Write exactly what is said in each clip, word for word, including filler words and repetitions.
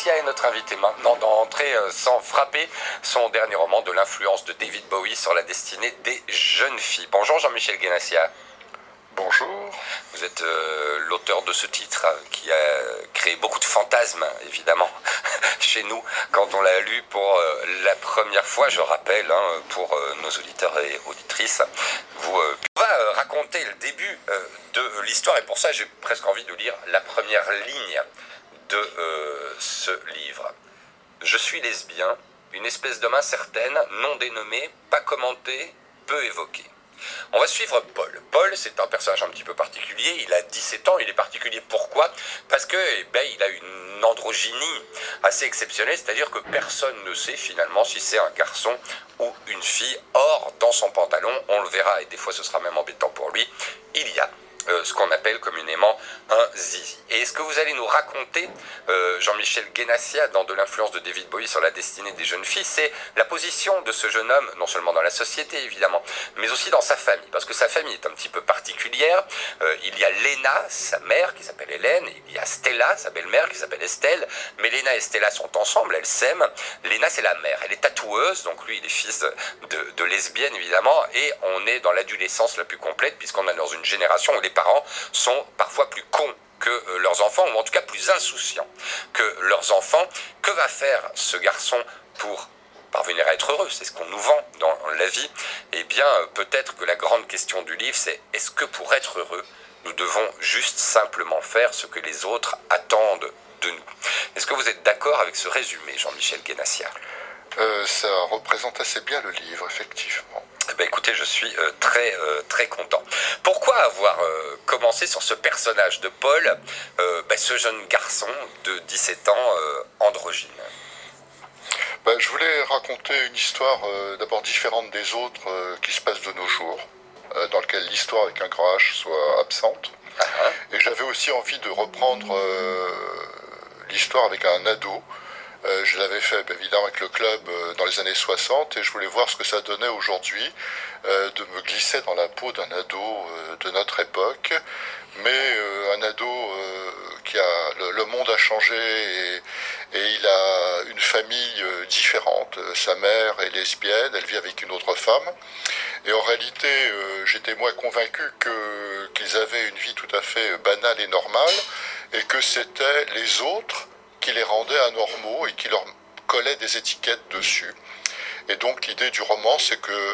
Ganassia est notre invité maintenant d'entrer euh, sans frapper son dernier roman de l'influence de David Bowie sur la destinée des jeunes filles. Bonjour Jean-Michel Ganassia. Bonjour. Vous êtes euh, l'auteur de ce titre euh, qui a créé beaucoup de fantasmes, évidemment, chez nous, quand on l'a lu pour euh, la première fois, je rappelle, hein, pour euh, nos auditeurs et auditrices. Vous, euh, on va euh, raconter le début euh, de l'histoire, et pour ça, j'ai presque envie de lire la première ligne de euh, ce livre. Je suis lesbien, une espèce d'homme incertaine, non dénommé, pas commenté, peu évoqué. On va suivre Paul. Paul, c'est un personnage un petit peu particulier. Il a dix-sept ans. Il est particulier pourquoi? Parce que, eh ben, il a une androgynie assez exceptionnelle, c'est-à-dire que personne ne sait finalement si c'est un garçon ou une fille. Or, dans son pantalon, on le verra, et des fois ce sera même embêtant pour lui, il y a Euh, ce qu'on appelle communément un zizi. Et ce que vous allez nous raconter, euh, Jean-Michel Ganassia, dans De l'influence de David Bowie sur la destinée des jeunes filles, c'est la position de ce jeune homme, non seulement dans la société évidemment, mais aussi dans sa famille, parce que sa famille est un petit peu particulière. Euh, il y a Léna, sa mère, qui s'appelle Hélène, il y a Stella, sa belle-mère, qui s'appelle Estelle, mais Léna et Stella sont ensemble, elles s'aiment. Léna, c'est la mère, elle est tatoueuse, donc lui, il est fils de, de lesbienne évidemment, et on est dans l'adolescence la plus complète, puisqu'on est dans une génération où les parents sont parfois plus cons que euh, leurs enfants, ou en tout cas plus insouciants que leurs enfants. Que va faire ce garçon pour parvenir à être heureux? C'est ce qu'on nous vend dans la vie. Eh bien, euh, peut-être que la grande question du livre, c'est est-ce que pour être heureux, nous devons juste simplement faire ce que les autres attendent de nous? Est-ce que vous êtes d'accord avec ce résumé, Jean-Michel Ganassia? Euh, ça représente assez bien le livre, effectivement. Eh bien, écoutez, je suis euh, très, euh, très content. Pourquoi avoir euh, commencé sur ce personnage de Paul, euh, ben, ce jeune garçon de dix-sept ans, euh, androgyne? Ben, je voulais raconter une histoire euh, d'abord différente des autres euh, qui se passe de nos jours, euh, dans lequel l'histoire avec un grand H soit absente. Uh-huh. Et j'avais aussi envie de reprendre euh, l'histoire avec un ado. Euh, je l'avais fait évidemment avec le club euh, dans les années soixante, et je voulais voir ce que ça donnait aujourd'hui euh, de me glisser dans la peau d'un ado euh, de notre époque, mais euh, un ado euh, qui a le, le monde a changé, et, et il a une famille euh, différente. Sa mère est lesbienne, elle vit avec une autre femme, et en réalité euh, j'étais moi convaincu que qu'ils avaient une vie tout à fait banale et normale, et que c'était les autres qui les rendaient anormaux et qui leur collaient des étiquettes dessus. Et donc l'idée du roman, c'est que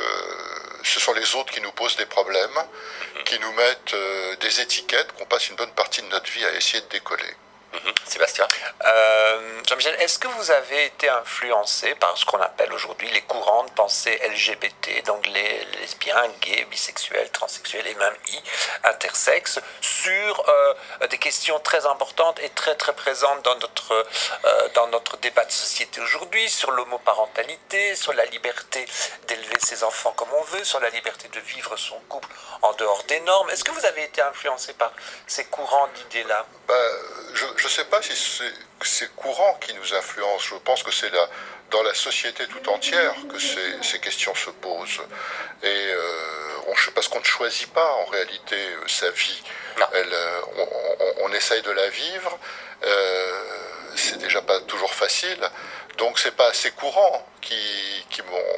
ce sont les autres qui nous posent des problèmes, qui nous mettent euh, des étiquettes qu'on passe une bonne partie de notre vie à essayer de décoller. Mmh. Sébastien. Euh, Jean-Michel, est-ce que vous avez été influencé par ce qu'on appelle aujourd'hui les courants de pensée L G B T, donc les lesbiens, gays, bisexuels, transsexuels et même I, intersexes, sur euh, des questions très importantes et très très présentes dans notre, euh, dans notre débat de société aujourd'hui, sur l'homoparentalité, sur la liberté d'élever ses enfants comme on veut, sur la liberté de vivre son couple en dehors des normes? Est-ce que vous avez été influencé par ces courants d'idées-là? Ben, je ne sais pas si c'est ces courants qui nous influencent. Je pense que c'est la, dans la société tout entière que ces, ces questions se posent. Et euh, on, parce qu'on ne choisit pas en réalité euh, sa vie. Elle, euh, on, on, on essaye de la vivre. Euh, c'est déjà pas toujours facile. Donc c'est pas ces courants qui, qui m'ont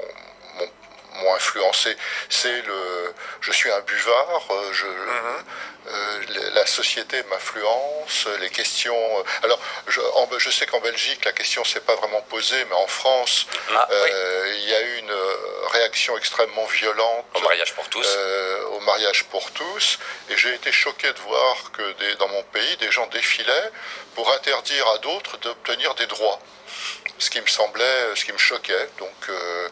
m'ont influencé. C'est le je suis un buvard, je, mm-hmm. euh, la société m'influence, les questions. Alors je, en, je sais qu'en Belgique la question s'est pas vraiment posée, mais en France ah, euh, oui. il y a eu une réaction extrêmement violente au mariage pour tous. Euh, au mariage pour tous, et j'ai été choqué de voir que des, dans mon pays des gens défilaient pour interdire à d'autres d'obtenir des droits. Ce qui me semblait, ce qui me choquait. Donc euh,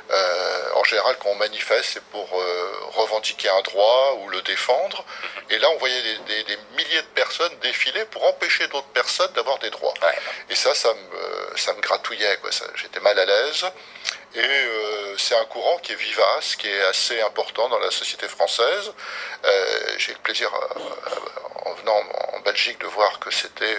Euh, en général, quand on manifeste, c'est pour euh, revendiquer un droit ou le défendre. Et là, on voyait des, des, des milliers de personnes défiler pour empêcher d'autres personnes d'avoir des droits. Ouais. Et ça, ça me, ça me gratouillait, quoi. Ça, j'étais mal à l'aise. Et euh, c'est un courant qui est vivace, qui est assez important dans la société française. Euh, j'ai eu le plaisir, à, à, en venant en Belgique, de voir que c'était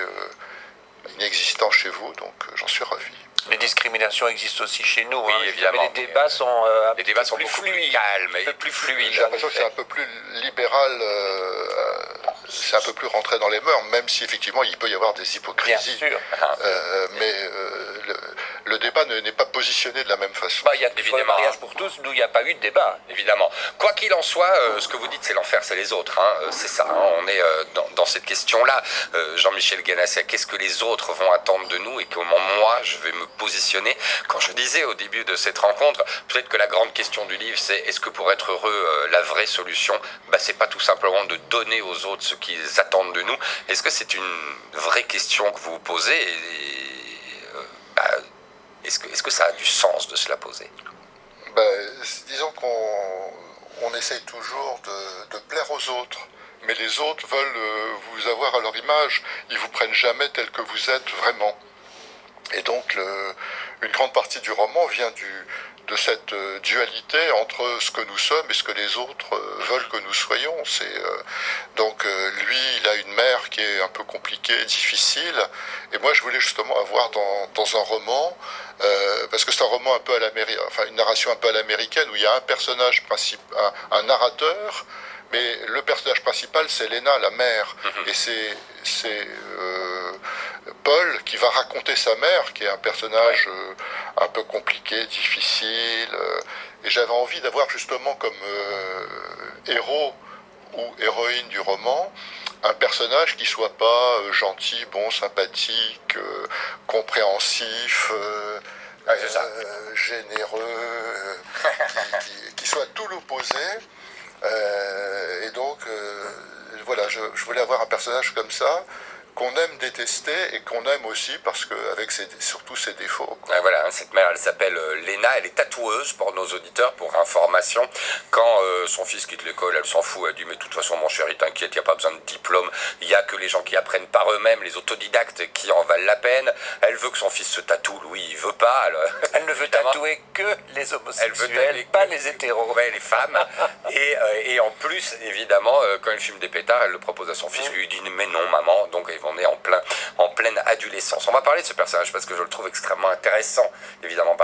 euh, inexistant chez vous. Donc, j'en suis ravi. Les discriminations existent aussi chez nous. Oui, hein, évidemment. Mais les débats sont, euh, les débats sont plus beaucoup fluides, plus calmes, un peu plus fluides. J'ai l'impression que c'est un peu plus libéral euh, c'est un peu plus rentré dans les mœurs, même si effectivement il peut y avoir des hypocrisies. Bien sûr. Euh, mais euh, le, le débat ne- n'est pas positionné de la même façon. Bah, il y a des Évidemment. mariages pour tous, d'où il n'y a pas eu de débat. Évidemment. Quoi qu'il en soit, euh, ce que vous dites, c'est l'enfer, c'est les autres. Hein. Euh, c'est ça. Hein. On est euh, dans, dans cette question-là. Euh, Jean-Michel Ganassia, qu'est-ce que les autres vont attendre de nous et comment moi je vais me positionner? Quand je disais au début de cette rencontre, peut-être que la grande question du livre, c'est est-ce que pour être heureux, euh, la vraie solution, bah, c'est pas tout simplement de donner aux autres ce qu'ils attendent de nous? Est-ce que c'est une vraie question que vous vous posez et, et, euh, bah, est-ce que, est-ce que ça a du sens de se la poser? Ben, disons qu'on on essaye toujours de, de plaire aux autres, mais les autres veulent euh, vous avoir à leur image, ils vous prennent jamais tel que vous êtes vraiment. Et donc le, une grande partie du roman vient du, de cette euh, dualité entre ce que nous sommes et ce que les autres euh, veulent que nous soyons. C'est, euh, donc euh, lui, il a une mère qui est un peu compliquée, difficile, et moi je voulais justement avoir dans, dans un roman, euh, parce que c'est un roman un peu à l'américaine, enfin une narration un peu à l'américaine, où il y a un personnage principal, un, un narrateur, mais le personnage principal c'est Léna, la mère, mm-hmm. et c'est, c'est euh, Paul qui va raconter sa mère, qui est un personnage euh, un peu compliqué, difficile, euh, et j'avais envie d'avoir justement comme euh, héros ou héroïne du roman un personnage qui soit pas euh, gentil, bon, sympathique, euh, compréhensif, euh, ouais, c'est ça. euh, généreux, euh, qui, qui, qui soit tout l'opposé. Euh, et donc, euh, voilà, je, je voulais avoir un personnage comme ça, qu'on aime détester et qu'on aime aussi parce que avec ses, surtout ses défauts. Ouais, voilà, hein, cette mère, elle s'appelle euh, Léna, elle est tatoueuse pour nos auditeurs, pour information. Quand euh, son fils quitte l'école, elle s'en fout, elle dit mais de toute façon mon chéri, t'inquiète, il n'y a pas besoin de diplôme, il n'y a que les gens qui apprennent par eux-mêmes, les autodidactes qui en valent la peine. Elle veut que son fils se tatoue, Louis, il veut pas. Elle, elle ne veut tatouer que les homosexuels, elle pas que, les hétéros. Ouais, les femmes. et, euh, et en plus, évidemment, euh, quand elle fume des pétards, elle le propose à son fils, lui dit mais non maman, donc on est en plein en pleine adolescence. On va parler de ce personnage parce que je le trouve extrêmement intéressant, évidemment.